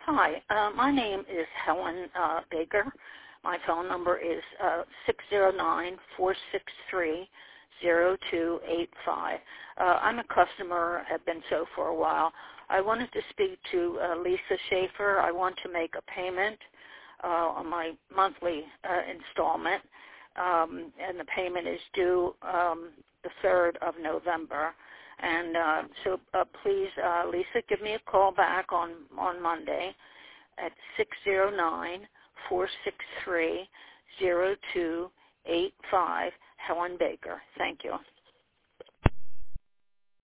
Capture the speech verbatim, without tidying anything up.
Hi, uh, my name is Helen uh, Baker. My phone number is uh, six zero nine, four six three, zero two eight five. Uh, I'm a customer, have been so for a while. I wanted to speak to uh, Lisa Schaefer. I want to make a payment uh, on my monthly uh, installment, um, and the payment is due um, the third of November. And uh, so uh, please, uh, Lisa, give me a call back on, on Monday at six zero nine, four six three, zero two eight five, Helen Baker. Thank you.